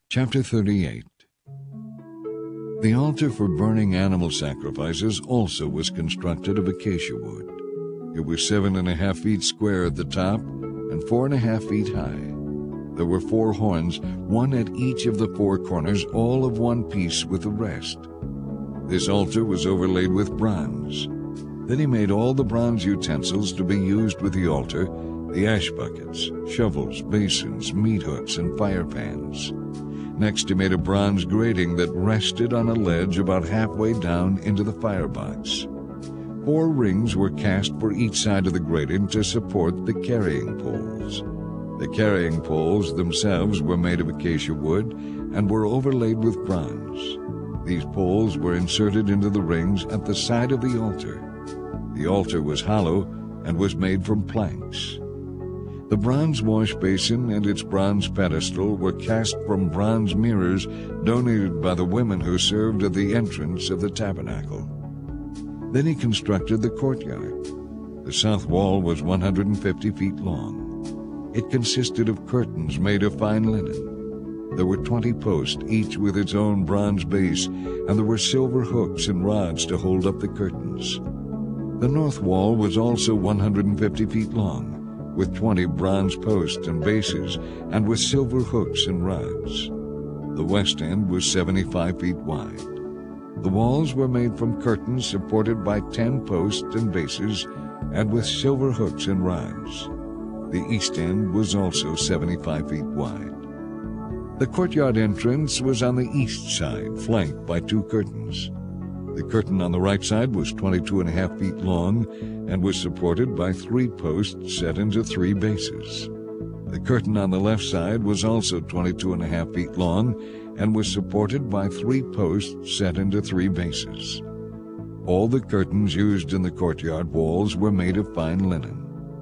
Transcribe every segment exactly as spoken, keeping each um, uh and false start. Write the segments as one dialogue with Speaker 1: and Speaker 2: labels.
Speaker 1: Chapter thirty-eight. The altar for burning animal sacrifices also was constructed of acacia wood. It was seven and a half feet square at the top and four and a half feet high. There were four horns, one at each of the four corners, all of one piece with the rest. This altar was overlaid with bronze. Then he made all the bronze utensils to be used with the altar, the ash buckets, shovels, basins, meat hooks, and fire pans. Next he made a bronze grating that rested on a ledge about halfway down into the firebox. Four rings were cast for each side of the grating to support the carrying poles. The carrying poles themselves were made of acacia wood and were overlaid with bronze. These poles were inserted into the rings at the side of the altar. The altar was hollow and was made from planks. The bronze wash basin and its bronze pedestal were cast from bronze mirrors donated by the women who served at the entrance of the tabernacle. Then he constructed the courtyard. The south wall was one hundred fifty feet long. It consisted of curtains made of fine linen. There were twenty posts, each with its own bronze base, and there were silver hooks and rods to hold up the curtains. The north wall was also one hundred fifty feet long, with twenty bronze posts and bases, and with silver hooks and rods. The west end was seventy-five feet wide. The walls were made from curtains supported by ten posts and bases, and with silver hooks and rods. The east end was also seventy-five feet wide. The courtyard entrance was on the east side, flanked by two curtains. The curtain on the right side was twenty-two and a half feet long and was supported by three posts set into three bases. The curtain on the left side was also twenty-two and a half feet long and was supported by three posts set into three bases. All the curtains used in the courtyard walls were made of fine linen.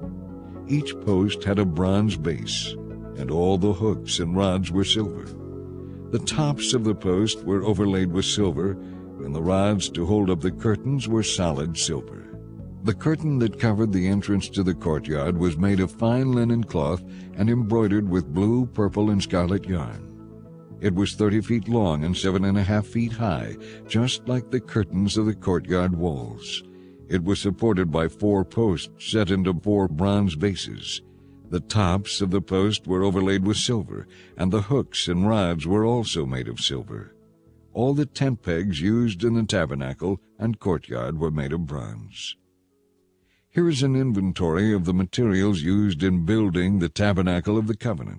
Speaker 1: Each post had a bronze base, and all the hooks and rods were silver. The tops of the post were overlaid with silver, and the rods to hold up the curtains were solid silver. The curtain that covered the entrance to the courtyard was made of fine linen cloth and embroidered with blue, purple, and scarlet yarn. It was thirty feet long and seven and a half feet high, just like the curtains of the courtyard walls. It was supported by four posts set into four bronze bases. The tops of the post were overlaid with silver, and the hooks and rods were also made of silver. All the tent pegs used in the tabernacle and courtyard were made of bronze. Here is an inventory of the materials used in building the tabernacle of the covenant.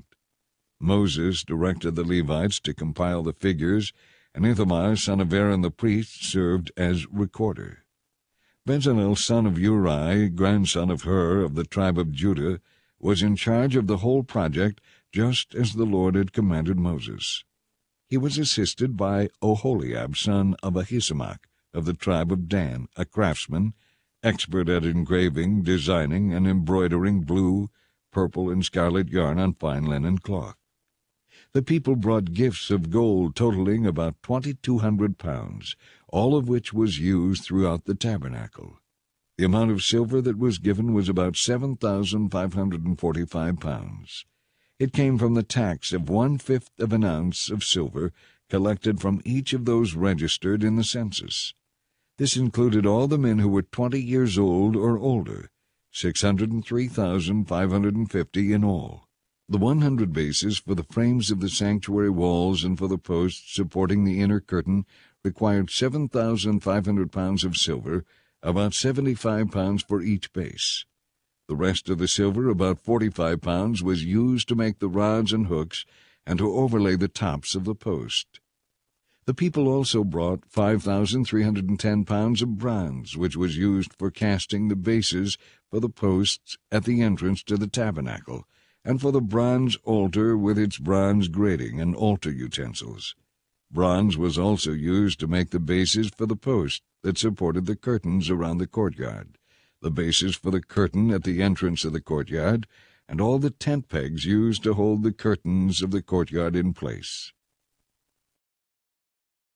Speaker 1: Moses directed the Levites to compile the figures, and Ithamar, son of Aaron the priest, served as recorder. Bezalel, son of Uri, grandson of Hur of the tribe of Judah, was in charge of the whole project, just as the Lord had commanded Moses. He was assisted by Oholiab, son of Ahisamach, of the tribe of Dan, a craftsman, expert at engraving, designing, and embroidering blue, purple, and scarlet yarn on fine linen cloth. The people brought gifts of gold totaling about twenty-two hundred pounds, all of which was used throughout the tabernacle. The amount of silver that was given was about seven thousand five hundred forty-five pounds. It came from the tax of one-fifth of an ounce of silver collected from each of those registered in the census. This included all the men who were twenty years old or older, six hundred three thousand five hundred fifty in all. The one hundred bases for the frames of the sanctuary walls and for the posts supporting the inner curtain required seven thousand five hundred pounds of silver, about seventy-five pounds for each base. The rest of the silver, about forty-five pounds, was used to make the rods and hooks and to overlay the tops of the post. The people also brought five thousand three hundred ten pounds of bronze, which was used for casting the bases for the posts at the entrance to the tabernacle, and for the bronze altar with its bronze grating and altar utensils. Bronze was also used to make the bases for the post that supported the curtains around the courtyard, the bases for the curtain at the entrance of the courtyard, and all the tent pegs used to hold the curtains of the courtyard in place.